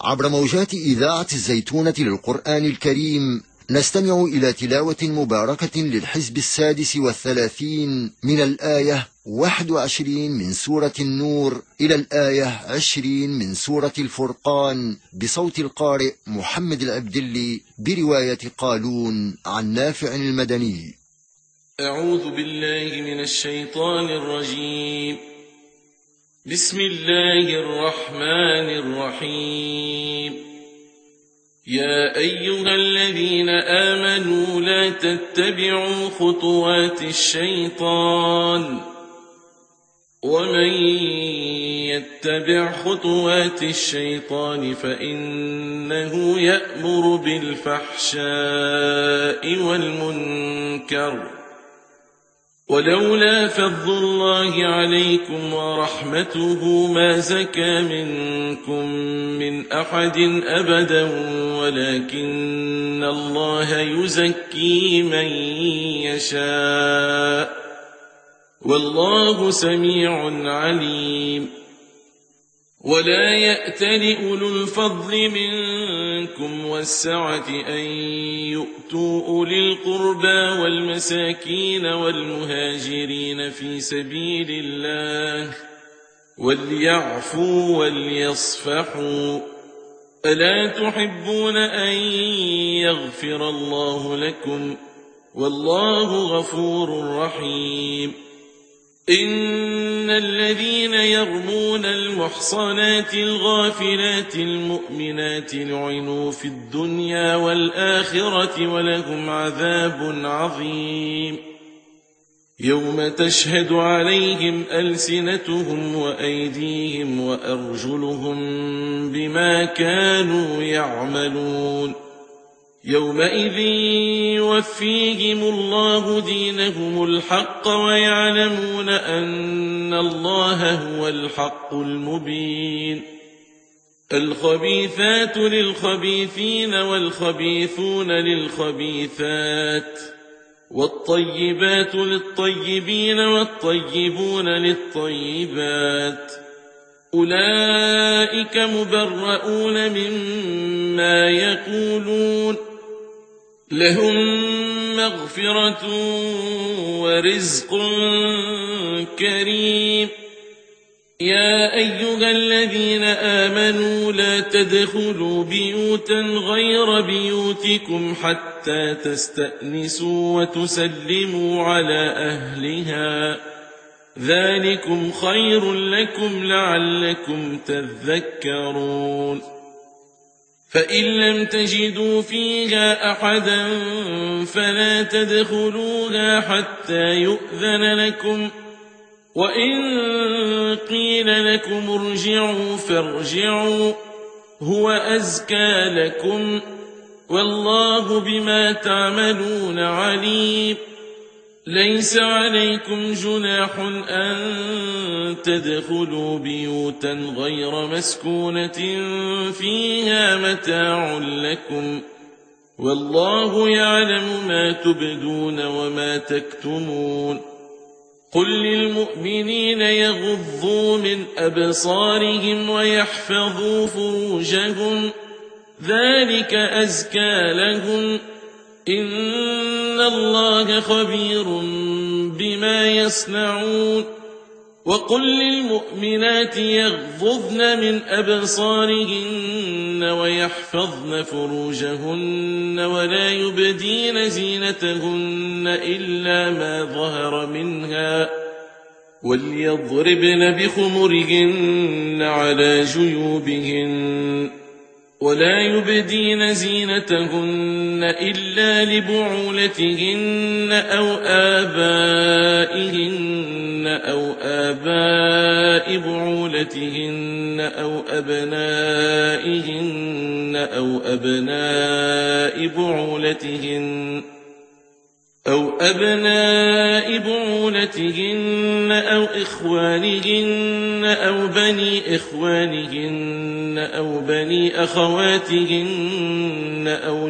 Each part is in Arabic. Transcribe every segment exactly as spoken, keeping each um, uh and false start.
عبر موجات إذاعة الزيتونة للقرآن الكريم نستمع إلى تلاوة مباركة للحزب السادس والثلاثين من الآية واحد وعشرين من سورة النور إلى الآية عشرين من سورة الفرقان بصوت القارئ محمد العبدلي برواية قالون عن نافع المدني. أعوذ بالله من الشيطان الرجيم. بسم الله الرحمن الرحيم. يا أيها الذين آمنوا لا تتبعوا خطوات الشيطان ومن يتبع خطوات الشيطان فإنه يأمر بالفحشاء والمنكر ولولا فضل الله عليكم ورحمته ما زكى منكم من أحد أبدا ولكن الله يزكي من يشاء والله سميع عليم. ولا يأتل أولو الفضل منكم والسعة أن يؤتوا أولي القربى والمساكين والمهاجرين في سبيل الله وليعفوا وليصفحوا ألا تحبون أن يغفر الله لكم والله غفور رحيم. إن الذين يرمون المحصنات الغافلات المؤمنات لعنوا في الدنيا والآخرة ولهم عذاب عظيم. يوم تشهد عليهم ألسنتهم وأيديهم وأرجلهم بما كانوا يعملون. يومئذ يوفيهم الله دينهم الحق ويعلمون أن الله هو الحق المبين. الخبيثات للخبيثين والخبيثون للخبيثات والطيبات للطيبين والطيبون للطيبات أولئك مبرؤون مما يقولون لهم مغفرة ورزق كريم. يا أيها الذين آمنوا لا تدخلوا بيوتا غير بيوتكم حتى تستأنسوا وتسلموا على أهلها ذلكم خير لكم لعلكم تذكرون. فإن لم تجدوا فيها أحدا فلا تدخلوها حتى يؤذن لكم وإن قيل لكم ارجعوا فارجعوا هو أزكى لكم والله بما تعملون عليم. ليس عليكم جناح أن تدخلوا بيوتا غير مسكونة فيها متاع لكم والله يعلم ما تبدون وما تكتمون. قل للمؤمنين يغضوا من أبصارهم ويحفظوا فروجهم ذلك أزكى لهم إن الله خبير بما يصنعون. وقل للمؤمنات يغضضن من أبصارهن ويحفظن فروجهن ولا يبدين زينتهن إلا ما ظهر منها وليضربن بخمرهن على جيوبهن ولا يبدين زينتهن إلا لبعولتهن أو آبائهن أو آباء بعولتهن أو أبنائهن أو أبناء بعولتهن أو أبناء بعولتهن أو إخوانهن أو بني إخوانهن أو بني أخواتهن أو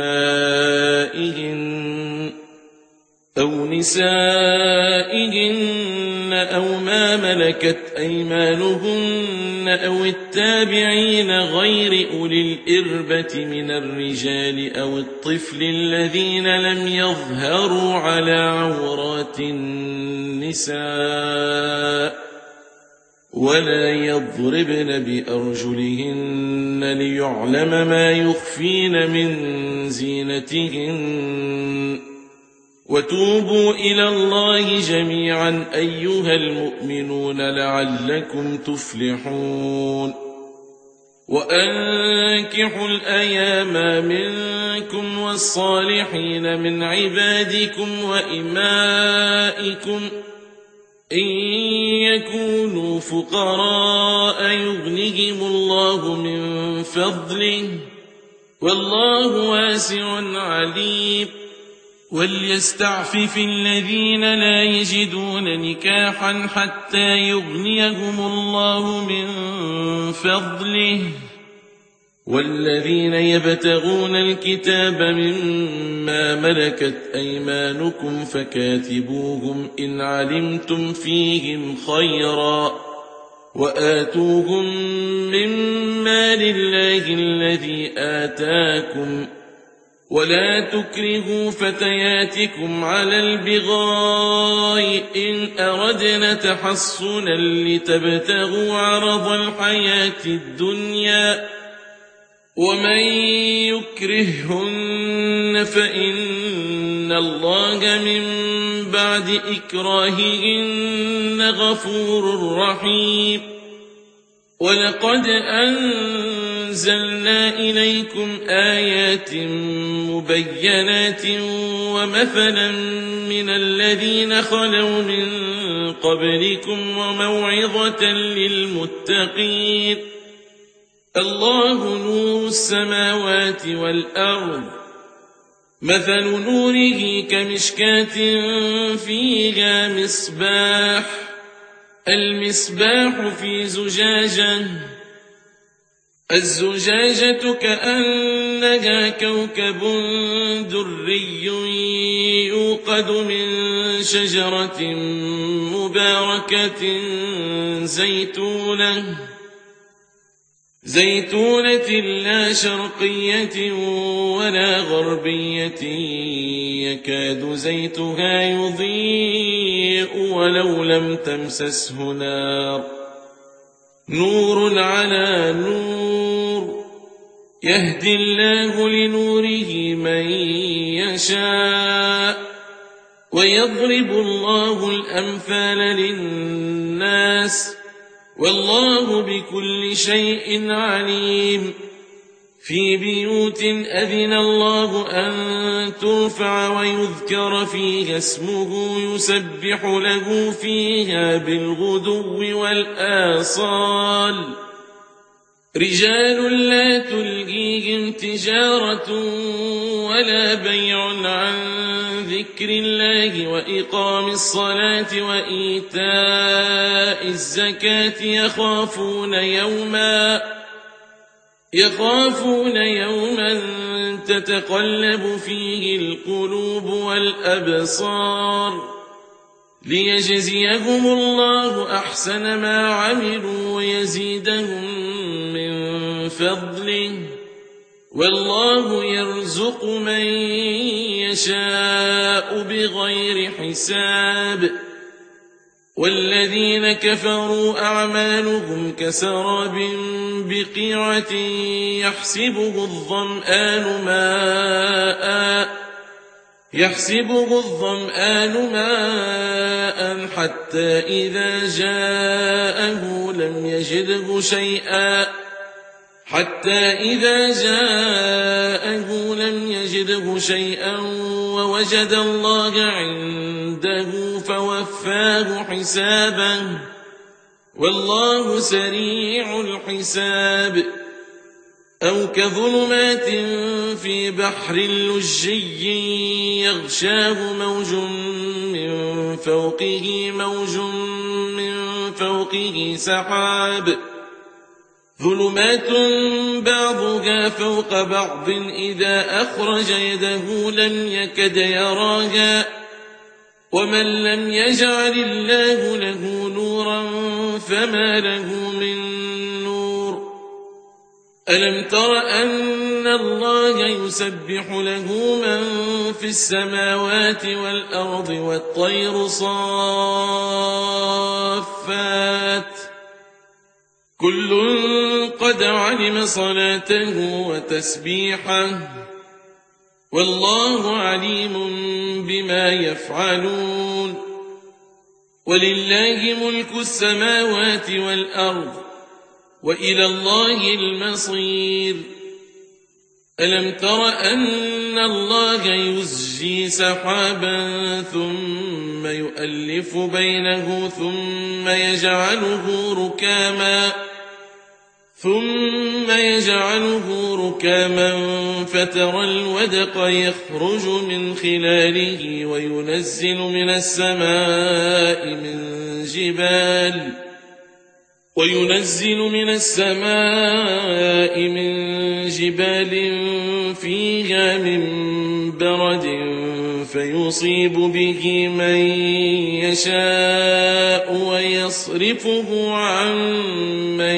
نسائهن أو نسائهن أو ما ملكت أيمانهن أو التابعين غير أولي الإربة من الرجال أو الطفل الذين لم يظهروا على عورات النساء ولا يضربن بأرجلهن ليعلم ما يخفين من زينتهن وتوبوا إلى الله جميعا أيها المؤمنون لعلكم تفلحون وأنكحوا الأيام منكم والصالحين من عبادكم وإمائكم إن يكونوا فقراء يغنهم الله من فضله والله واسع عليم وليستعفف الذين لا يجدون نكاحا حتى يغنيهم الله من فضله والذين يبتغون الكتاب مما ملكت أيمانكم فكاتبوهم إن علمتم فيهم خيرا وآتوهم مما لله الذي آتاكم ولا تكرهوا فتياتكم على البغاء إن أردنا تحصنا لتبتغوا عرض الحياة الدنيا ومن يكرههن فإن الله من بعد إكراههن غفور رحيم ولقد أنزلنا إليكم آيات مبينات ومثلا من الذين خلوا من قبلكم وموعظة للمتقين الله نور السماوات والأرض مثل نوره كمشكاة فيها مصباح المصباح في زجاجة الزجاجة كأنها كوكب دري يوقد من شجرة مباركة زيتونة زيتونة لا شرقية ولا غربية يكاد زيتها يضيء ولو لم تمسسه نار نور على نور يهدي الله لنوره من يشاء ويضرب الله الأمثال للناس والله بكل شيء عليم في بيوت أذن الله أن ترفع ويذكر فيها اسمه يسبح له فيها بالغدو والآصال رجال لا تلهيهم تجارة ولا بيع عن ذكر الله وإقام الصلاة وإيتاء الزكاة يخافون يوما يخافون يوما تتقلب فيه القلوب والأبصار ليجزيهم الله أحسن ما عملوا ويزيدهم من فضله والله يرزق من يشاء بغير حساب والذين كفروا أعمالهم كسراب بقيعة يحسبه الظمآن ماء يحسبه الظمآن ماء حتى إذا جاءه لم يجده شيئا حتى إذا جاءه لم يجده شيئا ووجد الله عنده فوفاه حسابه والله سريع الحساب أو كظلمات في بحر لجي يغشاه موج من فوقه موج من فوقه سحاب ظلمات بعضها فوق بعض إذا أخرج يده لم يكد يراها ومن لم يجعل الله له نورا فما له من ألم تر أن الله يسبح له من في السماوات والأرض والطير صافات كل قد علم صلاته وتسبيحه والله عليم بما يفعلون ولله ملك السماوات والأرض وإلى الله المصير ألم تر أن الله يزجي سحابا ثم يؤلف بينه ثم يجعله ركاما ثم يجعله ركاما فترى الودق يخرج من خلاله وينزل من السماء من جبال وينزل من السماء من جبال فيها من برد فيصيب به من يشاء ويصرفه عن من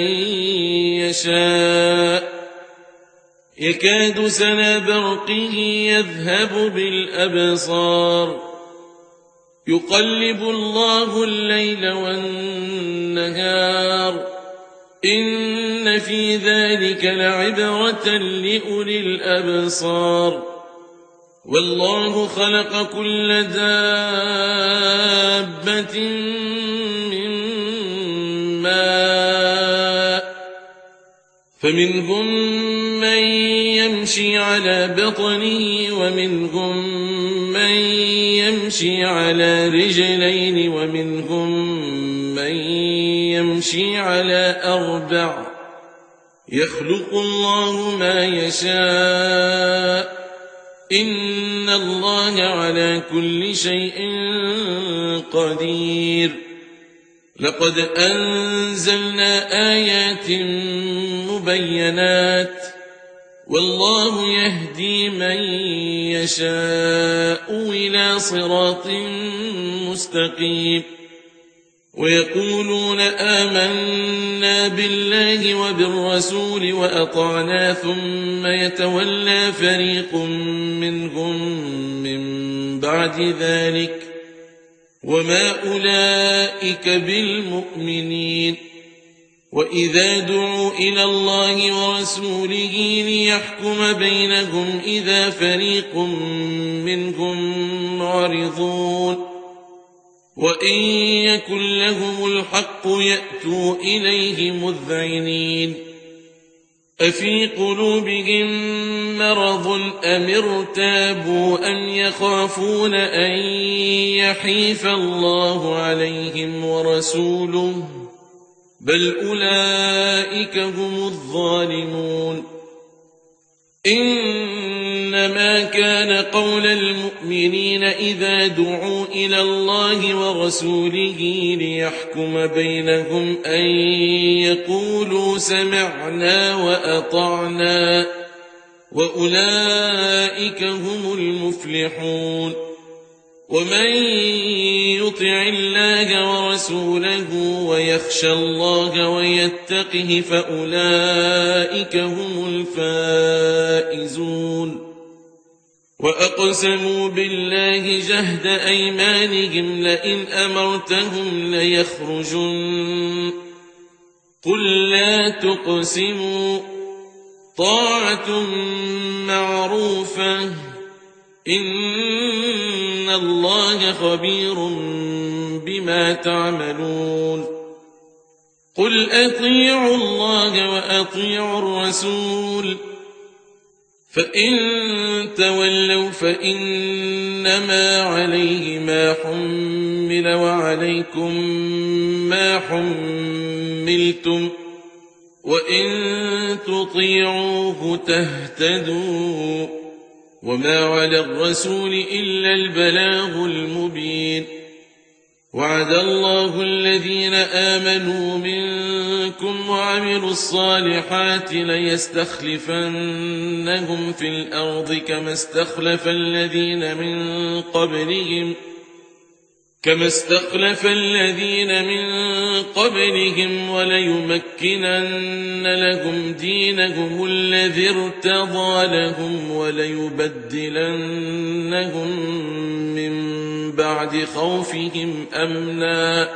يشاء يكاد سنا برقه يذهب بالأبصار يقلب الله الليل والنهار إن في ذلك لعبرة لأولي الأبصار والله خلق كل دابة من ماء فمنهم من يمشي على بطنه ومنهم من يمشي على رجلين ومنهم من يمشي على أربع يخلق الله ما يشاء إن الله على كل شيء قدير لقد أنزلنا آيات مبينات والله يهدي من يشاء إلى صراط مستقيم ويقولون آمنا بالله وبالرسول وأطعنا ثم يتولى فريق منهم من بعد ذلك وما أولئك بالمؤمنين وإذا دعوا إلى الله ورسوله ليحكم بينهم إذا فريق منهم معرضون وإن يكن لهم الحق يأتوا إليه مذعنين أفي قلوبهم مرض أم ارتابوا أم يخافون أن يحيف الله عليهم ورسوله بل أولئك هم الظالمون إنما كان قول المؤمنين إذا دعوا إلى الله ورسوله ليحكم بينهم أن يقولوا سمعنا وأطعنا وأولئك هم المفلحون ومن يطع الله ورسوله ويخشى الله ويتقه فأولئك هم الفائزون وأقسموا بالله جهد أيمانهم لئن أمرتهم ليخرجن قل لا تقسموا طاعة معروفة إن الله خبير بما تعملون قل أطيعوا الله وأطيعوا الرسول فإن تولوا فإنما عليه ما حمل وعليكم ما حملتم وإن تطيعوه تهتدوا وما على الرسول إلا البلاغ المبين وعد الله الذين آمنوا منكم وعملوا الصالحات ليستخلفنهم في الأرض كما استخلف الذين من قبلهم كما استخلف الذين من قبلهم وليمكنن لهم دينهم الذي ارتضى لهم وليبدلنهم من بعد خوفهم أمنا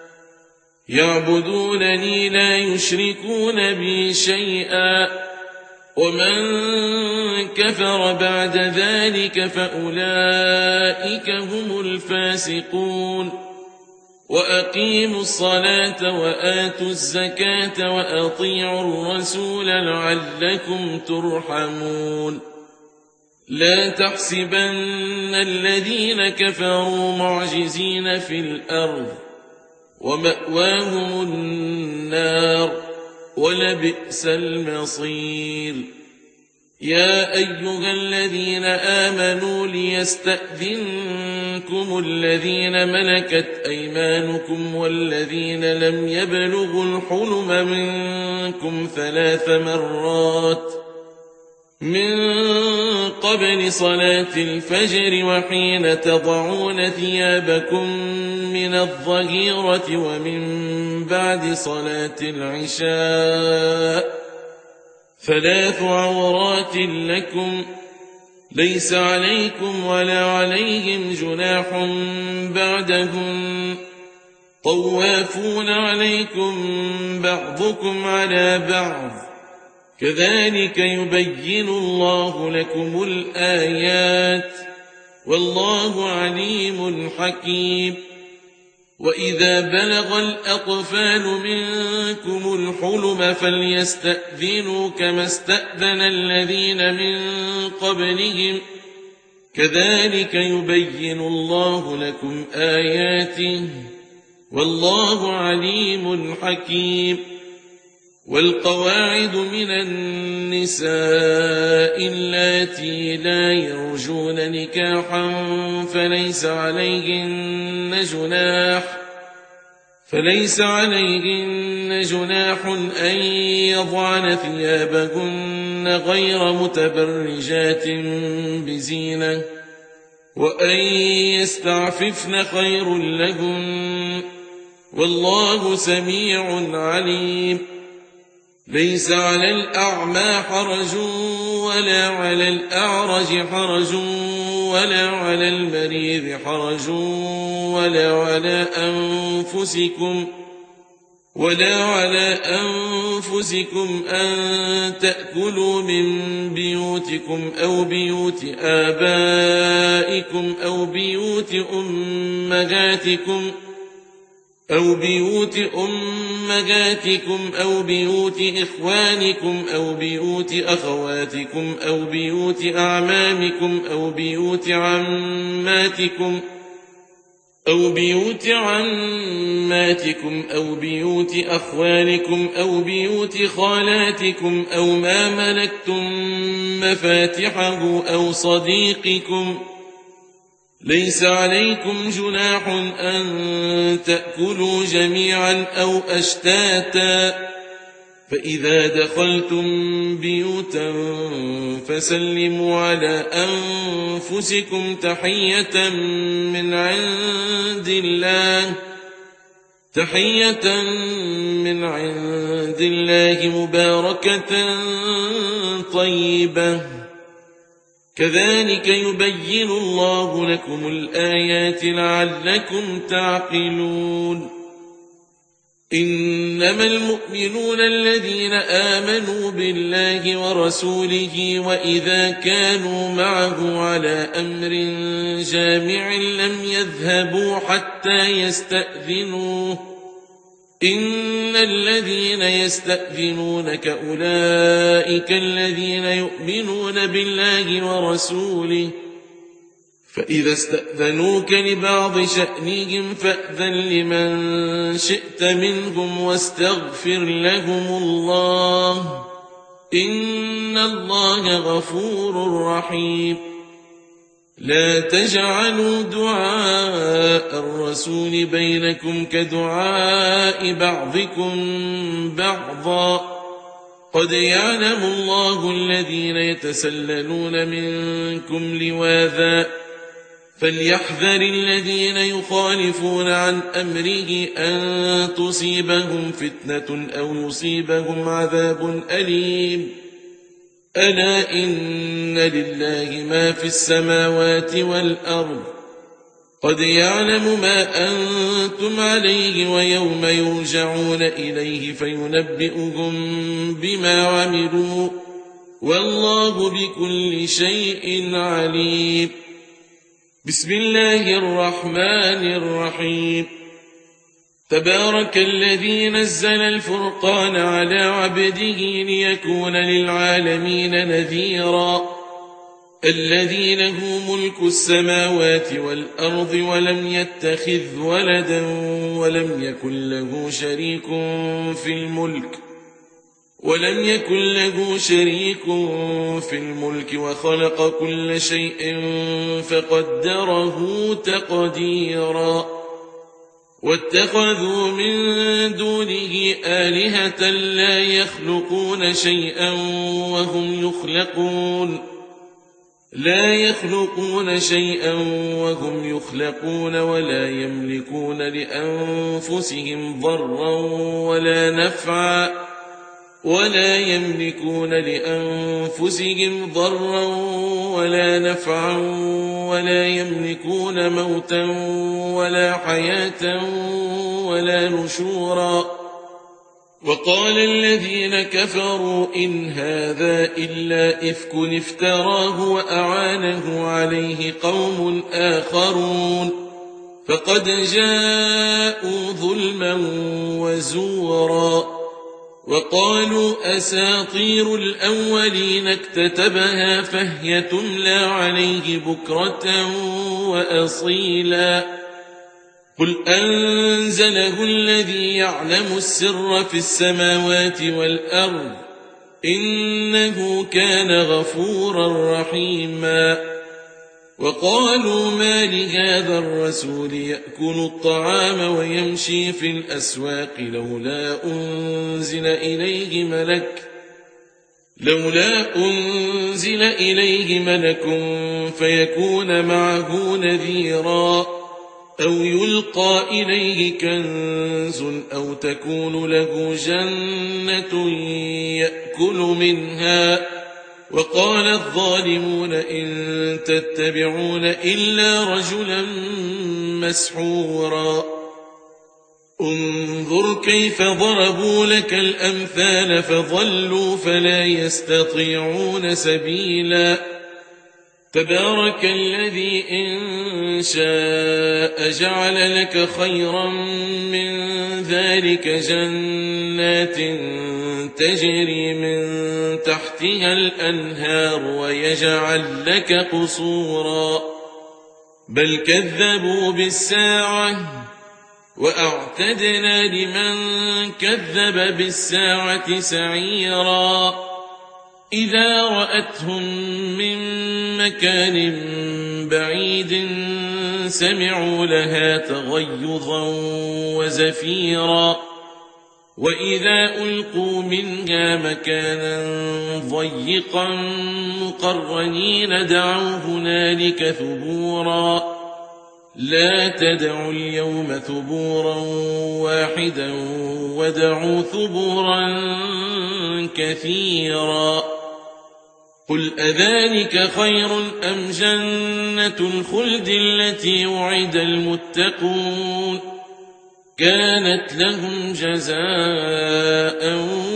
يعبدونني لا يشركون بي شيئا ومن كفر بعد ذلك فأولئك هم الفاسقون وأقيموا الصلاة وآتوا الزكاة وأطيعوا الرسول لعلكم ترحمون لا تحسبن الذين كفروا معجزين في الأرض ومأواهم النار ولبئس المصير يا أيها الذين آمنوا ليستأذنكم الذين ملكت أيمانكم والذين لم يبلغوا الحلم منكم ثلاث مرات من قبل صلاة الفجر وحين تضعون ثيابكم من الظهيرة ومن بعد صلاة العشاء ثلاث عورات لكم ليس عليكم ولا عليهم جناح بعدهم طوافون عليكم بعضكم على بعض كذلك يبين الله لكم الآيات والله عليم حكيم وإذا بلغ الأطفال منكم الحلم فليستأذنوا كما استأذن الذين من قبلهم كذلك يبين الله لكم آياته والله عليم حكيم والقواعد من النساء اللاتي لا يرجون نكاحا فليس عليهن جناح فليس عليهن جناح أن يضعن ثيابهن غير متبرجات بزينة وأن يستعففن خير لهن والله سميع عليم ليس على الأعمى حرج ولا على الأعرج حرج ولا على المريض حرج ولا على أنفسكم ولا على أنفسكم أن تأكلوا من بيوتكم أو بيوت آبائكم أو بيوت أمهاتكم أو بيوت أمهاتكم أو بيوت إخوانكم أو بيوت أخواتكم أو بيوت أعمامكم أو بيوت عماتكم أو بيوت عماتكم أو بيوت أخوالكم أو بيوت خالاتكم أو ما ملكتم مفاتحه أو صديقكم ليس عليكم جناح أن تأكلوا جميعا أو أشتاتا فإذا دخلتم بيوتا فسلموا على أنفسكم تحية من عند الله تحية من عند الله مباركة طيبة كذلك يبين الله لكم الآيات لعلكم تعقلون إنما المؤمنون الذين آمنوا بالله ورسوله وإذا كانوا معه على أمر جامع لم يذهبوا حتى يستأذنوه إن الذين يستأذنونك أولئك الذين يؤمنون بالله ورسوله فإذا استأذنوك لبعض شأنهم فأذن لمن شئت منهم واستغفر لهم الله إن الله غفور رحيم لا تجعلوا دعاء الرسول بينكم كدعاء بعضكم بعضا قد يعلم الله الذين يتسللون منكم لواذا فليحذر الذين يخالفون عن أمره أن تصيبهم فتنة أو يصيبهم عذاب أليم ألا إن لله ما في السماوات والأرض قد يعلم ما أنتم عليه ويوم يرجعون إليه فينبئهم بما عملوا والله بكل شيء عليم. بسم الله الرحمن الرحيم. تبارك الذي نزل الفرقان على عبده ليكون للعالمين نذيرا الذي له ملك السماوات والأرض ولم يتخذ ولدا ولم يكن له شريك في الملك ولم يكن له شريك في الملك وخلق كل شيء فقدره تقديرا واتخذوا من دونه آلهة لا يخلقون شيئا وهم يخلقون لا يخلقون شيئا وهم يخلقون ولا يملكون لأنفسهم ضرا ولا نفعا ولا يملكون لأنفسهم ضرا ولا نفعا ولا يملكون موتا ولا حياة ولا نشورا. وقال الذين كفروا إن هذا إلا إفك افتراه وأعانه عليه قوم آخرون فقد جاءوا ظلما وزورا. وقالوا أساطير الأولين اكتتبها فهي تملى عليه بكرة وأصيلا قل أنزله الذي يعلم السر في السماوات والأرض إنه كان غفورا رحيما. وقالوا ما لهذا الرسول يأكل الطعام ويمشي في الأسواق لولا أنزل إليه ملك لولا أنزل إليه ملك فيكون معه نذيرا أو يلقى إليه كنز أو تكون له جنة يأكل منها. وقال الظالمون إن تتبعون إلا رجلا مسحورا انظر كيف ضربوا لك الأمثال فضلوا فلا يستطيعون سبيلا. تبارك الذي إن شاء جعل لك خيرا من ذلك جنات تجري من تحتها الأنهار ويجعل لك قصورا بل كذبوا بالساعة وأعتدنا لمن كذب بالساعة سعيرا إذا رأتهم من مكان بعيد سمعوا لها تغيظا وزفيرا وإذا ألقوا منها مكانا ضيقا مقرنين دعوا هنالك ثبورا لا تدعوا اليوم ثبورا واحدا ودعوا ثبورا كثيرا. قل أذلك خير أم جنة الخلد التي وعد المتقون كانت لهم جزاء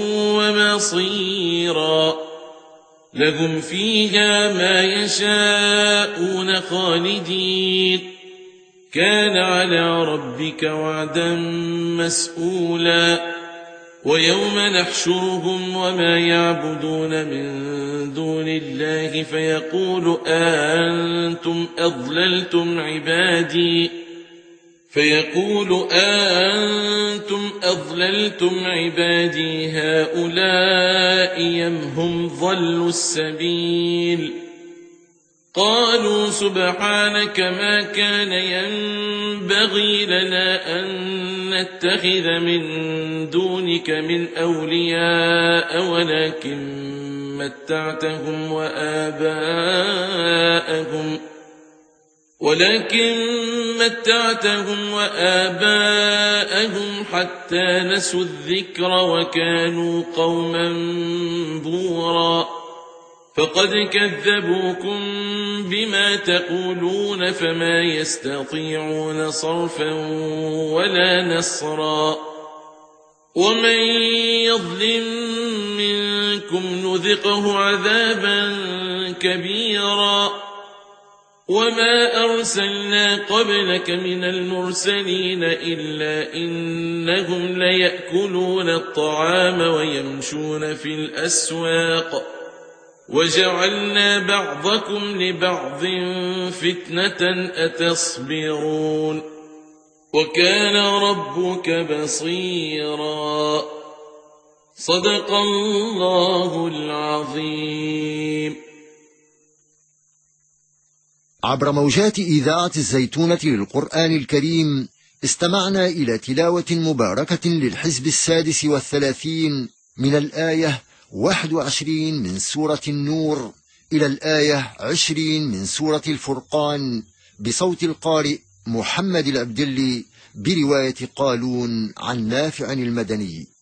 ومصيرا لهم فيها ما يشاءون خالدين كان على ربك وعدا مسئولا. ويوم نحشرهم وما يعبدون من دون الله فيقول أأنتم أضللتم عبادي فيقول أأنتم أضللتم عبادي هؤلاء أم هم ضلوا السبيل قالوا سبحانك ما كان ينبغي لنا أن نتخذ من دونك من أولياء ولكن متعتهم وآباءهم ولكن متعتهم وآباءهم حتى نسوا الذكر وكانوا قوما بورا فقد كذبوكم بما تقولون فما يستطيعون صرفا ولا نصرا ومن يظلم منكم نذقه عذابا كبيرا وما أرسلنا قبلك من المرسلين إلا إنهم ليأكلون الطعام ويمشون في الأسواق وجعلنا بعضكم لبعض فتنة أتصبرون وكان ربك بصيرا صدق الله العظيم. عبر موجات إذاعة الزيتونة للقرآن الكريم استمعنا إلى تلاوة مباركة للحزب السادس والثلاثين من الآية واحد وعشرين من سورة النور إلى الآية عشرين من سورة الفرقان بصوت القارئ محمد العبدلي برواية قالون عن نافع المدني.